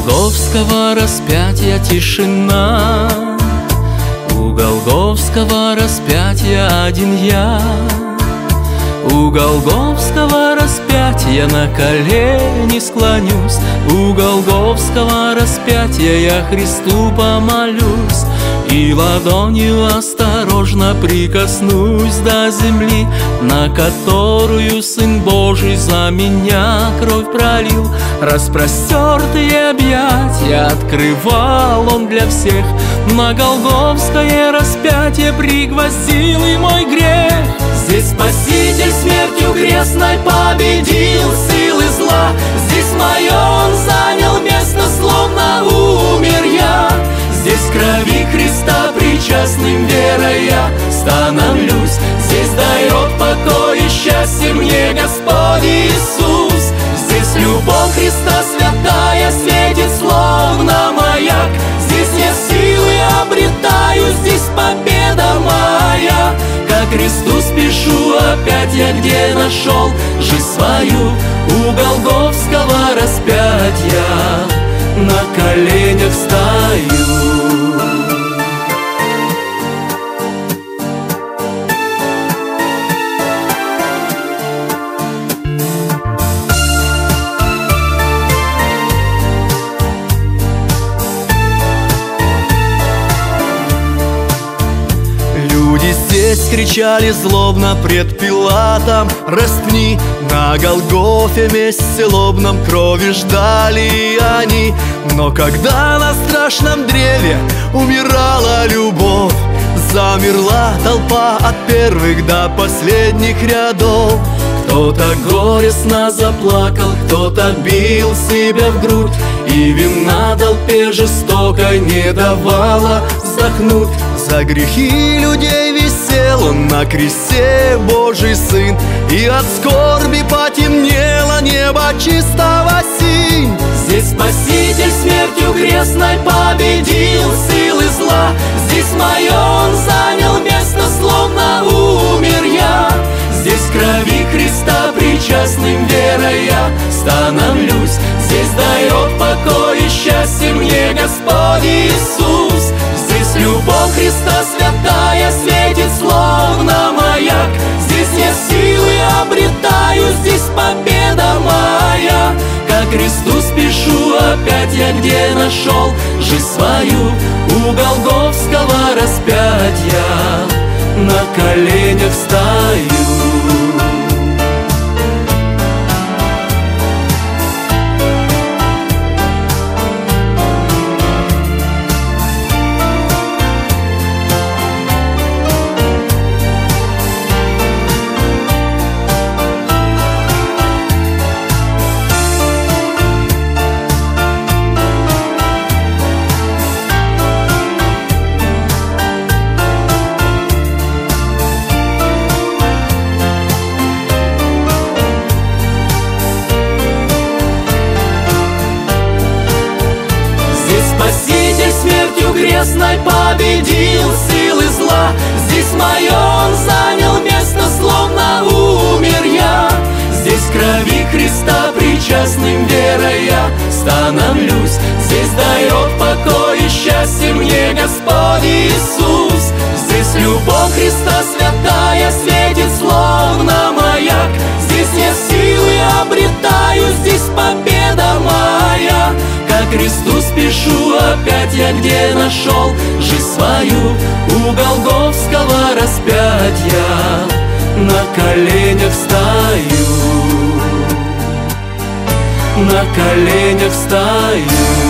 Голгофского распятия тишина, у Голгофского распятия один я. У Голгофского распятия на колени склонюсь, у Голгофского распятия я Христу помолюсь. И ладонью осторожно прикоснусь до земли, на которую Сын Божий за меня кровь пролил. Распростертые объятия открывал Он для всех, на Голгофское распятие пригвоздил и мой грех. Здесь Спаситель смертью крестной победил силы зла, здесь мое Он занял место, словно умер я. Здесь крови Христа причастным верой я становлюсь, здесь дает покой и счастье мне Господь Иисус. Здесь любовь Христа святая светит, словно маяк, здесь я силы обретаю, здесь победа моя. Ко кресту спешу опять я, где нашел жизнь свою, у Голгофского распятия на коленях стою. Люди здесь кричали злобно пред Пилатом: «Растни!» На Голгофе месте лобном крови ждали они. Но когда на страшном древе умирала любовь, замерла толпа от первых до последних рядов. Кто-то горестно заплакал, кто-то бил себя в грудь, и вина толпе жестокой не давала вздохнуть. За грехи людей висел Он на кресте, Божий Сын, и от скорби потемнело небо чистого синь. Здесь Спаситель смертью крестной победил силы зла, здесь мое Он занял место, словно умер я. Здесь крови Христа причастным верой я становлюсь, здесь дает покой и счастье мне Господь Иисус. Здесь любовь Христа святая светит, словно маяк, здесь я силы обретаю, здесь победа моя. Ко кресту спешу опять я, где нашел жизнь свою, у Голгофского распятия на коленях стою. Спаситель смертью крестной победил силы зла, здесь мое Он занял место, словно умер я. Здесь крови Христа причастным верой я становлюсь, здесь дает покой и счастье мне Господь Иисус. Здесь любовь Христа святая светит, словно маяк, здесь я силы обретаю, здесь победа моя. Ко кресту спешу опять я, где нашел жизнь свою, у Голгофского распятия на коленях стою, на коленях стою.